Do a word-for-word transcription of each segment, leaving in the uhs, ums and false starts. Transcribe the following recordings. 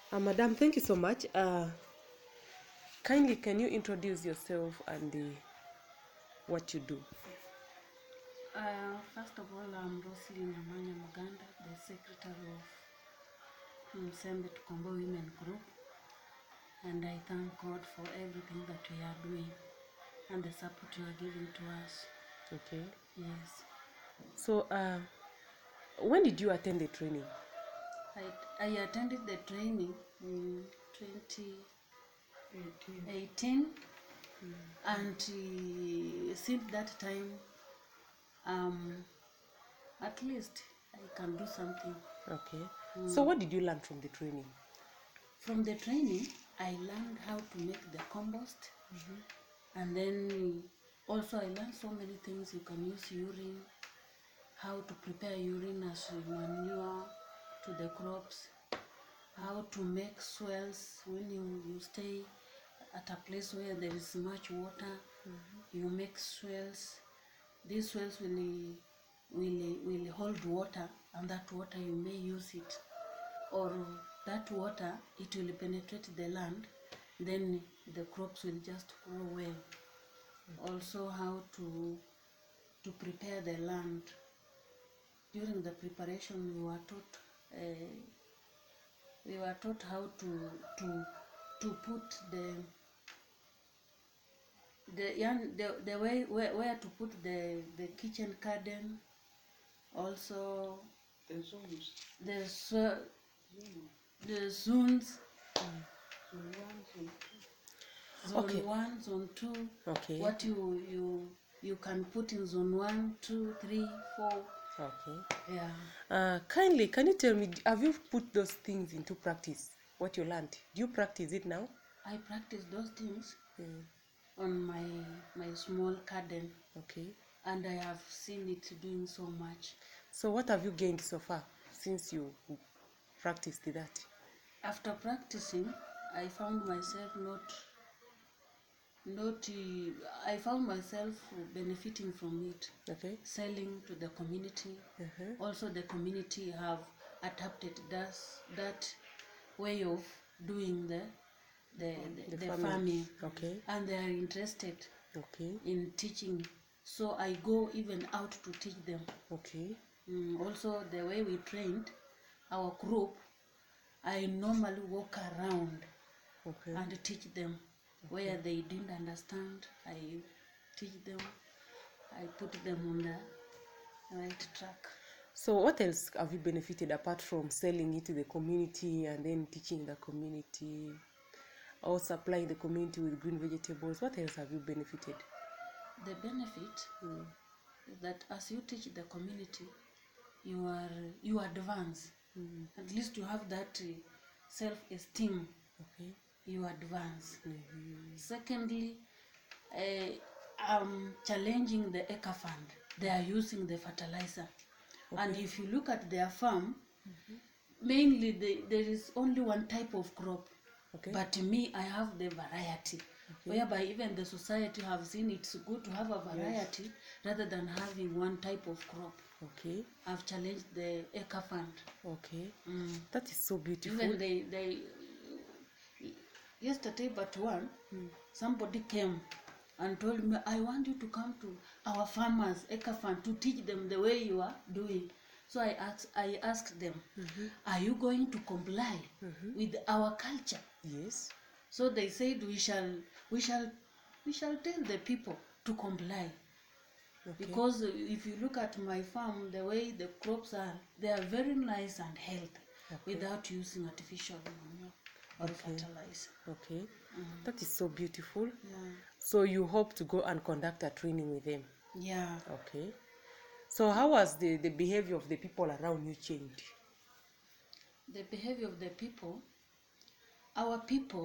Uh, Madam, thank you so much. Uh, kindly, can you introduce yourself and uh, what you do? Uh, first of all, I'm Roslyn Amanya Muganda, the secretary of Msembe Tukombo Women Group, and I thank God for everything that we are doing and the support you are giving to us. Okay. Yes. So, uh, when did you attend the training? I, I attended the training in twenty eighteen, and uh, since that time, um, at least I can do something. Okay. So, what did you learn from the training? From the training, I learned how to make the compost, and then also I learned so many things. You can use urine, how to prepare urine as manure to the crops, how to make swales when you, you stay at a place where there is much water. You make swales. These swales will will will hold water, and that water you may use it, or that water it will penetrate the land, then the crops will just grow well. Also how to to prepare the land. During the preparation we were taught uh, we were taught how to to to put the the yan- the, the way where, where to put the the kitchen garden, also The zones. the so- the zones, Zone one, zone two. zone Okay. one, zone two, Okay. what you you you can put in zone one, two, three, four. Okay. Yeah. Uh, kindly, can you tell me, have you put those things into practice? What you learned? Do you practice it now? I practice those things Mm. on my my small garden, Okay. and I have seen it doing so much. So, what have you gained so far since you practiced that? After practicing, I found myself not not uh, I found myself benefiting from it, Okay. selling to the community. Uh-huh. Also the community have adapted that that way of doing the the, the, The the farming. farming, Okay. and they are interested Okay. in teaching, so I go even out to teach them. Okay. Mm, also the way we trained our group, I normally walk around Okay. and teach them. Where they didn't understand, I teach them. I put them on the right track. So, what else have you benefited apart from selling it to the community and then teaching the community or supplying the community with green vegetables? What else have you benefited? The benefit Mm. is that as you teach the community, you are you advance. Mm. At least you have that uh, self-esteem. Okay. You advance. Mm-hmm. Secondly, uh, I'm challenging the Eco Fund. They are using the fertilizer, and Okay. if you look at their farm, mainly the, there is only one type of crop. Okay. But me, I have the variety, Okay. whereby even the society have seen it's good to have a variety rather than having one type of crop. Okay. I've challenged the Eco Fund. Okay. Mm. That is so beautiful. Even they, they yesterday but one, somebody came and told me, I want you to come to our farmers Eco Fund to teach them the way you are doing. So I asked, I asked them, are you going to comply with our culture? Yes. So they said we shall we shall we shall tell the people to comply. Okay. Because if you look at my farm, the way the crops are, they are very nice and healthy, Okay. without using artificial manure or Okay. fertilizer. Okay. That is so beautiful. Yeah. So you hope to go and conduct a training with them. Yeah. Okay. So how has the, the behavior of the people around you changed? The behavior of the people, our people,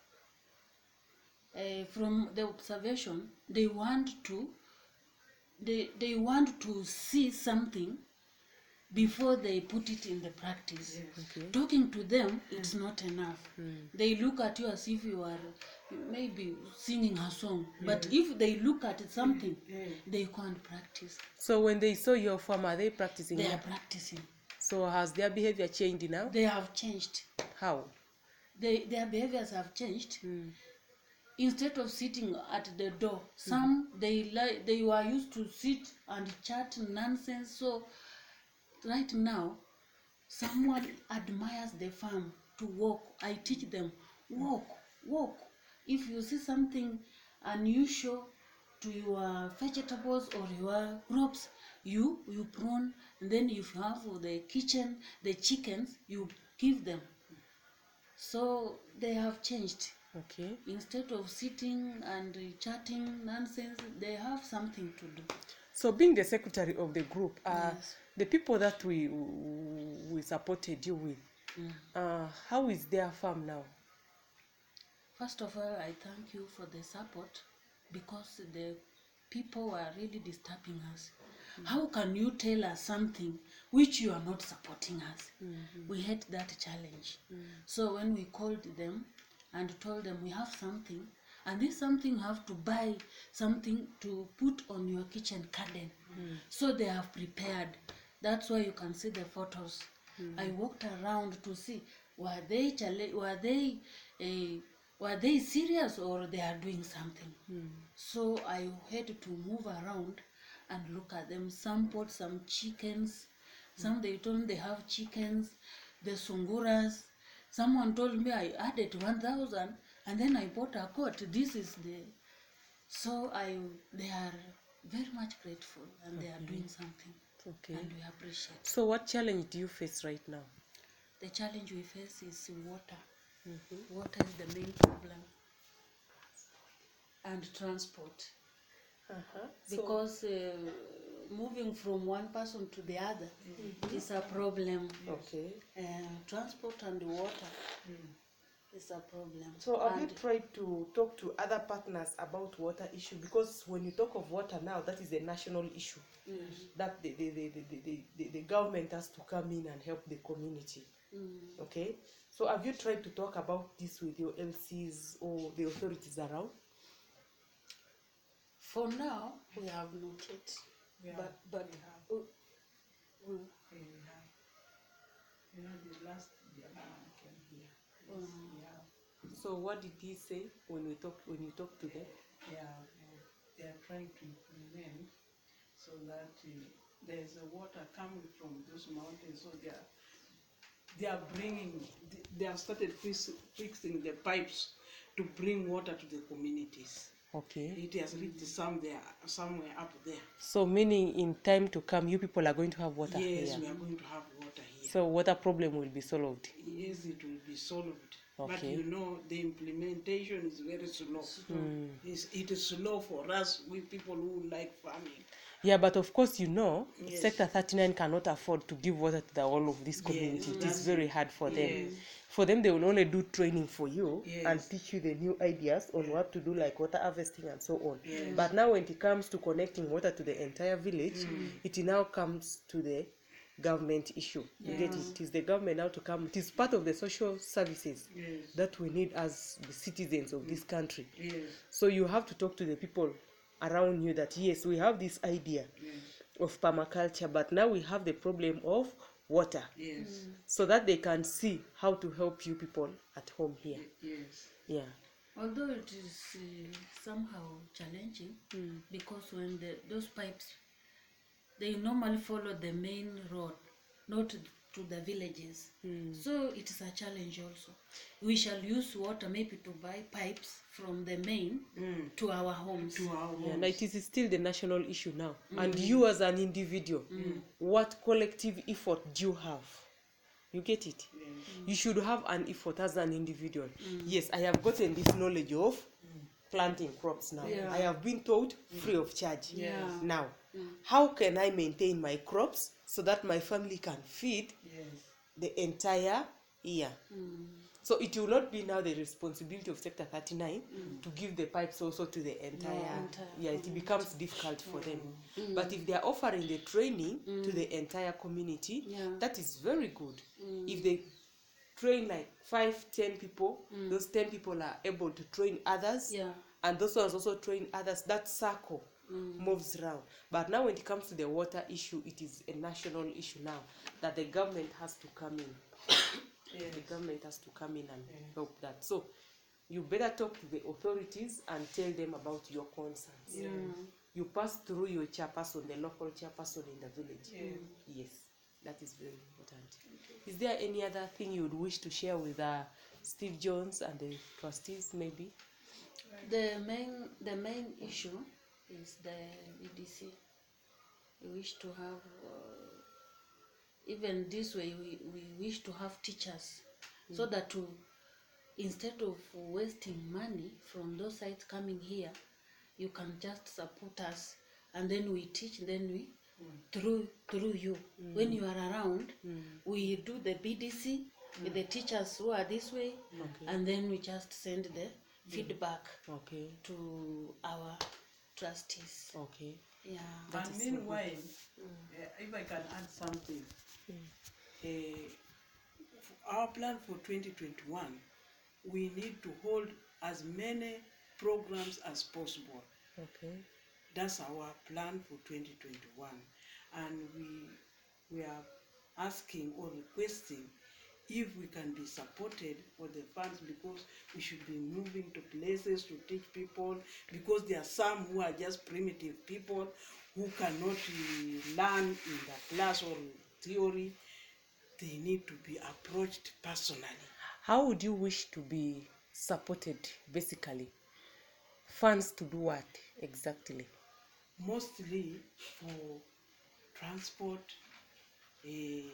uh, from the observation, they want to, they, they want to see something before they put it in the practice. Okay. Talking to them, it's not enough. They look at you as if you are maybe singing a song, but if they look at something, they can't practice. So when they saw your farm, are they practicing They now? are practicing. So has their behavior changed now? They have changed. How? they, their behaviors have changed. Mm. Instead of sitting at the door, some they like they were used to sit and chat nonsense. So right now, someone admires the farm to walk. I teach them, walk, walk. If you see something unusual to your vegetables or your crops, you you prune, and then if you have the kitchen, the chickens, you give them. So they have changed. Okay. Instead of sitting and chatting nonsense, they have something to do. So being the secretary of the group, uh, Yes. the people that we we supported you with, Mm. uh, how is their farm now? First of all, I thank you for the support, because the people were really disturbing us. How can you tell us something which you are not supporting us? Mm-hmm. We had that challenge. Mm. So when we called them and told them we have something, and this something you have to buy something to put on your kitchen garden. Mm. So they have prepared. That's why you can see the photos. I walked around to see were they chale- were they uh, were they serious or they are doing something. Mm. So I had to move around and look at them. Some bought some chickens. Some they told me they have chickens. The sunguras. Someone told me I added one thousand, and then I bought a coat. This is the. So I they are very much grateful, and they are doing something, Okay. and we appreciate. So what challenge do you face right now? The challenge we face is water. Mm-hmm. Water is the main problem, and transport. Uh-huh. Because uh, moving from one person to the other is a problem. Okay. Uh, transport and water is a problem. So have you And tried to talk to other partners about water issue? Because when you talk of water now, that is a national issue. mm, That the, the, the, the, the, the, the government has to come in and help the community. mm, Okay? So have you tried to talk about this with your L Cs or the authorities around? for now, we have not yet. Yeah, But but we have. uh, we, Okay, we have. You know, the last year when I came here, yes, um, we have. So what did he say when we talk when you talk to them? Yeah, uh, they are trying to implement so that uh, there's a water coming from those mountains, so they are they are bringing they have started fix, fixing the pipes to bring water to the communities. Okay. It has reached somewhere somewhere up there. So meaning in time to come, you people are going to have water Yes, here. we are going to have water here. So water problem will be solved. Yes, it will be solved. But Okay. you know, the implementation is very slow. Mm. It's, it is slow for us, we people who like farming. Yeah, but of course, you know, Yes. Sector thirty-nine cannot afford to give water to the whole of this community. It is that's very hard for them. Yes. For them, they will only do training for you Yes. and teach you the new ideas on what to do, like water harvesting and so on. Yes. But now, when it comes to connecting water to the entire village, it now comes to the government issue. You get it? It is the government now to come. It is part of the social services Yes. that we need as the citizens of this country. Yes. So you have to talk to the people around you that yes, we have this idea Yes. of permaculture, but now we have the problem of water, Yes. so that they can see how to help you people at home here. Yes. Yeah. although it is uh, somehow challenging, Mm. because when the, those pipes, they normally follow the main road, not to the villages. Mm. So it is a challenge also. We shall use water maybe to buy pipes from the main Mm. to our homes. To our Yeah, homes. now it is still the national issue now. And you as an individual, what collective effort do you have? You get it? Yes. You should have an effort as an individual. Yes, I have gotten this knowledge of planting crops now. Yeah. I have been taught free of charge. Yeah. Now, how can I maintain my crops so that my family can feed Yes. the entire year? Mm. So it will not be now the responsibility of Sector thirty-nine to give the pipes also to the entire. entire Yeah, it becomes difficult for them. But if they are offering the training to the entire community, Yeah. that is very good. If they train like five, ten people, those ten people are able to train others, Yeah. and those ones also train others. That circle moves around. But now, when it comes to the water issue, it is a national issue now that the government has to come in. Yes. The government has to come in and Yeah. help that. So you better talk to the authorities and tell them about your concerns. Yes. You pass through your chairperson, the local chairperson in the village. Yes. Yes, that is very important. Is there any other thing you would wish to share with uh, Steve Jones and the trustees, maybe? The main the main issue is the B D C. We wish to have uh, even this way we, we wish to have teachers so that to, instead of wasting money from those sites coming here, you can just support us and then we teach, then we through through you when you are around we do the B D C with the teachers who are this way, Okay. and then we just send the feedback Okay, to our trustees. okay. Yeah. That And is so good. meanwhile, uh, if I can add something, uh, our plan for twenty twenty-one, we need to hold as many programs as possible. Okay. That's our plan for twenty twenty-one. And we, we are asking or requesting if we can be supported for the funds, because we should be moving to places to teach people, because there are some who are just primitive people who cannot uh, learn in the class or theory. They need to be approached personally. How would you wish to be supported, basically? Funds to do what exactly? Mostly for transport, uh,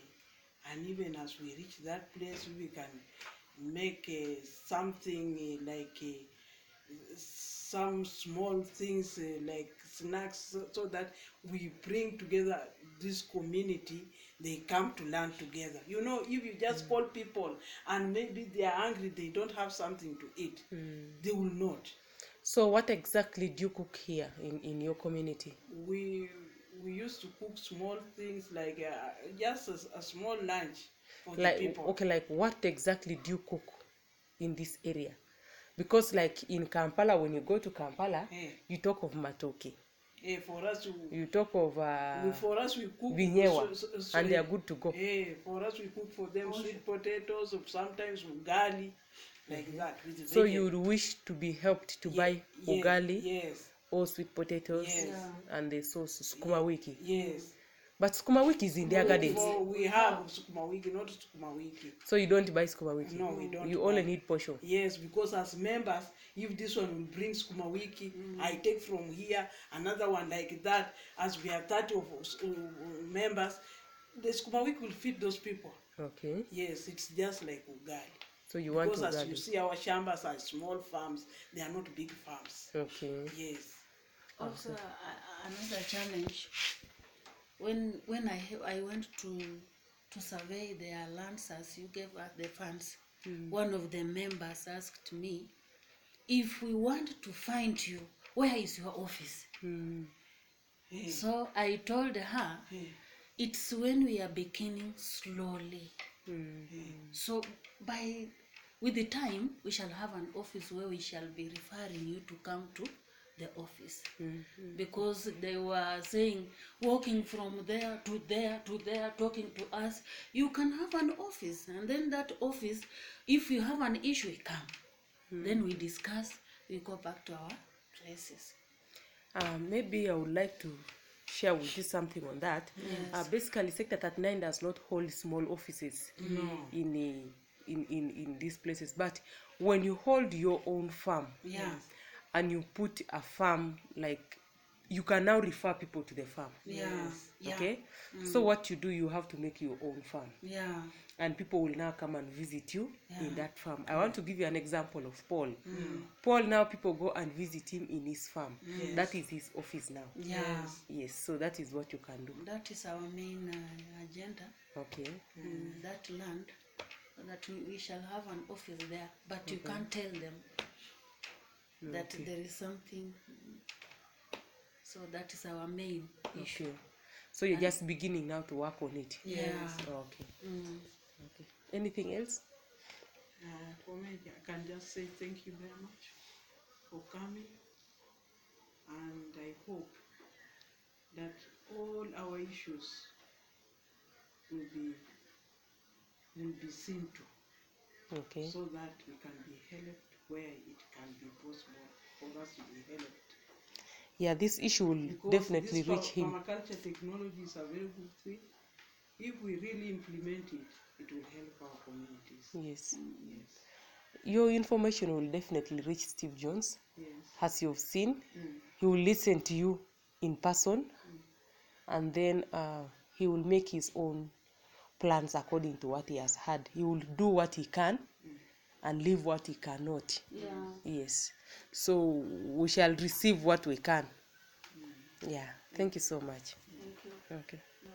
and even as we reach that place, we can make uh, something uh, like uh, some small things uh, like snacks, so, so that we bring together this community. They come to learn together. You know, if you just call people and maybe they are hungry, they don't have something to eat, they will not. So what exactly do you cook here in, in your community? We we used to cook small things like uh, just a, a small lunch for Like, the people. okay, like what exactly do you cook in this area? Because like in Kampala, when you go to Kampala, Eh. you talk of matoke. Eh, for us to You talk of uh, we, for us we cook vinyewa, so- so- so- and they are eh, good to go. eh, for us we cook for them sweet potatoes, or sometimes ugali, like that with So vegetables. you would wish to be helped to Ye- buy ye- ugali Yes. or sweet potatoes Yes. Yeah. and the sauce sukuma wiki. Yes. But sukuma wiki is in their gardens, For we have sukuma wiki, not sukuma wiki. so you don't buy sukuma wiki. No, we don't. You only buy. need portion. Yes, because as members, if this one will bring sukuma wiki, I take from here, another one like that. As we are thirty of us, uh, members, the sukuma wiki will feed those people. Okay. Yes, it's just like ugali. So you want Because as ugali. you see, our shambas are small farms. They are not big farms. Okay. Yes. Also, uh, another challenge. When when I he- I went to to survey their lands as you gave us the funds, one of the members asked me, if we want to find you, where is your office? Hey. So I told her, Hey. it's when we are beginning slowly. So by with the time we shall have an office where we shall be referring you to come to the office, because they were saying walking from there to there to there talking to us. You can have an office, and then that office, if you have an issue, we come, then we discuss, we go back to our places. Uh, maybe I would like to share with you something on that. Uh, basically, Sector thirty-nine does not hold small offices in, a, in, in, in these places. But when you hold your own farm, Yeah. and you put a farm, like, you can now refer people to the farm. Yeah. Yeah. Okay? So what you do, you have to make your own farm. Yeah. And people will now come and visit you in that farm. I want to give you an example of Paul. Paul, now people go and visit him in his farm. That is his office now. Yeah. Yes, so that is what you can do. That is our main uh, agenda. Okay. Mm, that land, that we, we shall have an office there, but you can't tell them that there is something. So that is our main issue. Okay. So you're just beginning now to work on it. Yeah. Okay. Mm. Okay. Anything else? Uh, for me, I can just say thank you very much for coming, and I hope that all our issues will be will be seen to. Okay. so that we can be helped where it can be possible for us to be helped. Yeah, this issue will Because definitely this reach him. permaculture technology is a very good thing. If we really implement it, it will help our communities. Yes. Yes. Your information will definitely reach Steve Jones. Yes. As you've seen, Mm. he will listen to you in person, and then uh, he will make his own plans according to what he has heard. He will do what he can and leave what he cannot. Yeah. Yes. So we shall receive what we can. Yeah. Thank you so much. Thank you. Okay.